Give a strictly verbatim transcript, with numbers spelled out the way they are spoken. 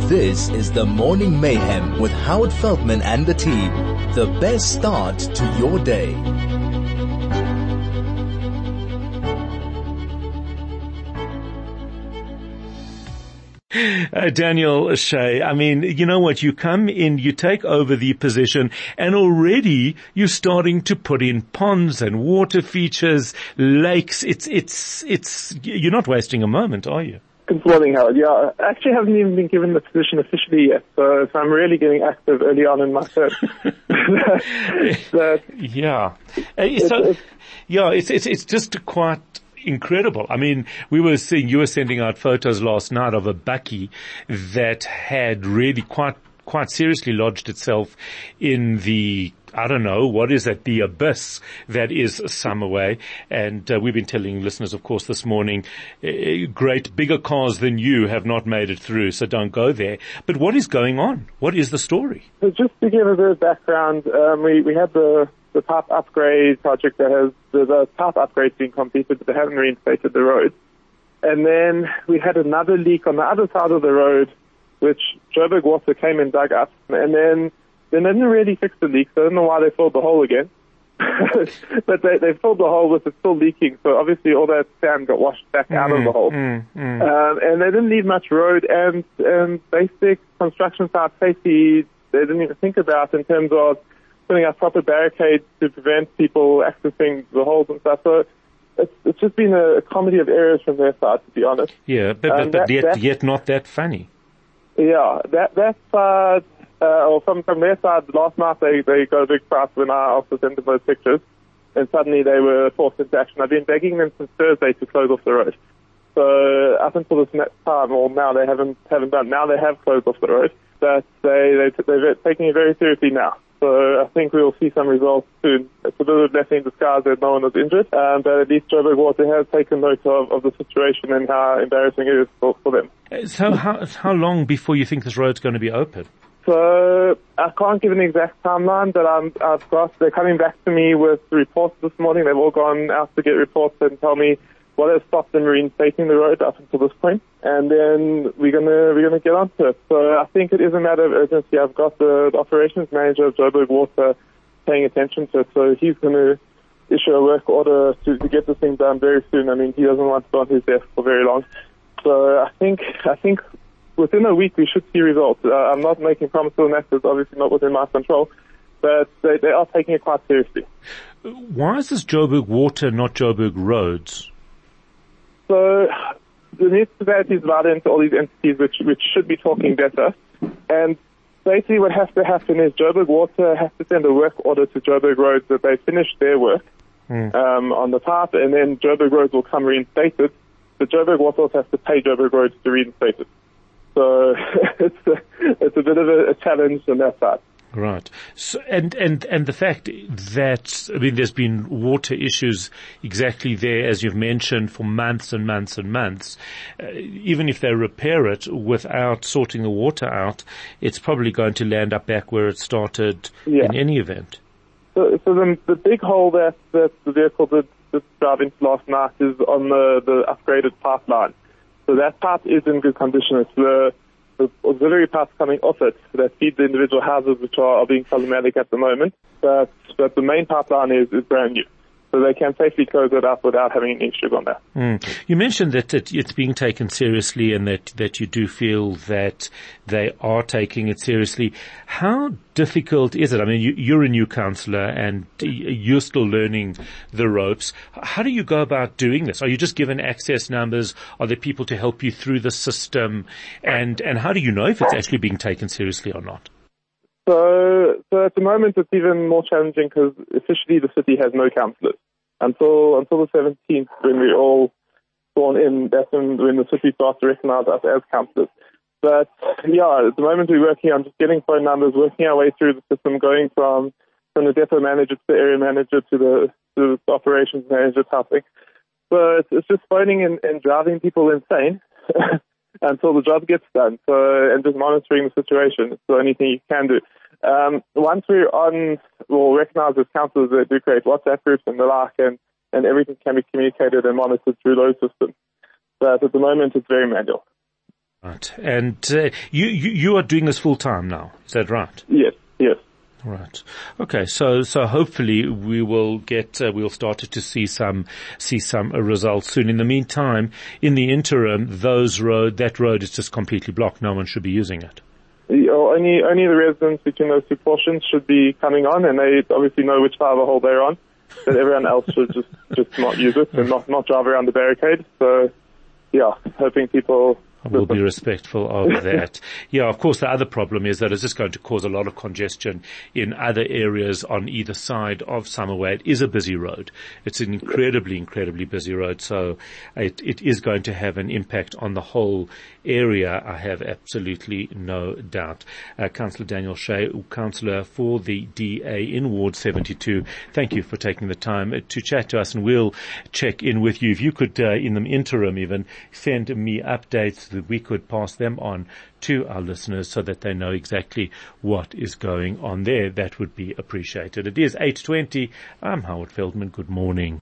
This is the Morning Mayhem with Howard Feldman and the team. The best start to your day. Uh, Daniel Shea, I mean, you know what, you come in, you take over the position, and already you're starting to put in ponds and water features, lakes. It's, it's, it's, you're not wasting a moment, are you? Good morning, Howard. Yeah, I actually haven't even been given the position officially yet, so, so I'm really getting active early on in my search. so, yeah. Uh, so, it's, yeah, it's, it's, it's just quite incredible. I mean, we were seeing, you were sending out photos last night of a bakkie that had really quite, quite seriously lodged itself in the, I don't know, what is it, the abyss that is Samaway. And uh, we've been telling listeners, of course, this morning, uh, great, bigger cars than you have not made it through, so don't go there. But what is going on? What is the story? So just to give a bit of background, um, we, we had the the pipe upgrade project that has, the, the pipe upgrade being completed, but they haven't reinstated the road. And then we had another leak on the other side of the road, which Joburg Water came and dug up. And then they didn't really fix the leak, so I don't know why they filled the hole again. But they, they filled the hole with it still leaking, so obviously all that sand got washed back mm, out of the hole. Mm, mm. Um, and they didn't leave much road, and, and basic construction site safety they didn't even think about in terms of putting up proper barricades to prevent people accessing the holes and stuff. So it's, it's just been a, a comedy of errors from their side, to be honest. Yeah, but, um, but, but that, yet, that, yet not that funny. Yeah, that that side, uh, or from, from their side, last night they, they got a big price when I also sent them those pictures, and suddenly they were forced into action. I've been begging them since Thursday to close off the road. So up until this next time, or now they haven't haven't done. Now they have closed off the road, but they, they, they're taking it very seriously now. So I think we'll see some results soon. It's a bit of a blessing in disguise that no one was injured, um, but at least Joburg Water has taken note of, of the situation and how embarrassing it is for, for them. So how how long before you think this road's going to be open? So I can't give an exact timeline, but I'm, I've got, they're coming back to me with reports this morning. They've all gone out to get reports and tell me what has stopped them reinstating the road up until this point, and then we're gonna we're gonna get onto it. So I think it is a matter of urgency. I've got the, the operations manager of Joburg Water paying attention to it, so he's gonna issue a work order to, to get this thing done very soon. I mean, he doesn't want to be on his desk for very long. So I think I think within a week we should see results. Uh, I'm not making promises on that, it's obviously not within my control, but they, they are taking it quite seriously. Why is this Joburg Water, not Joburg Roads? So the municipality is divided into all these entities which, which should be talking better. And basically what has to happen is Joburg Water has to send a work order to Joburg Roads that they finish their work mm. um, on the pipe, and then Joburg Roads will come reinstate it. But Joburg Water also has to pay Joburg Roads to reinstate it. So it's a, it's a bit of a, a challenge on that side. Right. So, and, and, and the fact that, I mean, there's been water issues exactly there, as you've mentioned, for months and months and months. Uh, even if they repair it without sorting the water out, it's probably going to land up back where it started yeah. in any event. So, so the, the big hole that, that the vehicle did, did drive into last night is on the, the upgraded pipeline. So that pipe is in good condition. It's the The auxiliary pipes coming off it that feed the individual houses, which are, are being problematic at the moment. But, but the main pipeline is, is brand new. So they can safely close it up without having any issues on that. Mm. You mentioned that it, it's being taken seriously and that, that you do feel that they are taking it seriously. How difficult is it? I mean, you, you're a new councillor and you're still learning the ropes. How do you go about doing this? Are you just given access numbers? Are there people to help you through the system? And, and how do you know if it's actually being taken seriously or not? So, so at the moment it's even more challenging because officially the city has no councillors. Until, until the seventeenth, when we're all sworn in, that's when, when the city starts to recognise us as councillors. But yeah, at the moment we're working on just getting phone numbers, working our way through the system, going from, from the depot manager to the area manager to the, to the operations manager type thing. So it's, it's just phoning and, and driving people insane until the job gets done. So, and just monitoring the situation. It's the only thing you can do. Um, once we're on, we'll recognize as councillors that do create WhatsApp groups and the like, and, and everything can be communicated and monitored through those systems. But at the moment, it's very manual. Right. And uh, you, you you are doing this full time now, is that right? Yes, yes. Right. Okay. So so hopefully we will get uh, we'll start to see some see some uh, results soon. In the meantime, in the interim, those road that road is just completely blocked. No one should be using it. The, only only the residents between those two portions should be coming on, and they obviously know which side of the hole they're on. But everyone else should just just not use it and not not drive around the barricade. So yeah, hoping people. We'll be respectful of that. Yeah, of course, the other problem is that it's just going to cause a lot of congestion in other areas on either side of Summerway. It is a busy road. It's an incredibly, incredibly busy road. So it, it is going to have an impact on the whole area. I have absolutely no doubt. Uh, Councillor Daniel Shea, Councillor for the D A in Ward seventy-two, thank you for taking the time to chat to us, and we'll check in with you. If you could, uh, in the interim even, send me updates that we could pass them on to our listeners so that they know exactly what is going on there. That would be appreciated. It is eight twenty. I'm Howard Feldman. Good morning.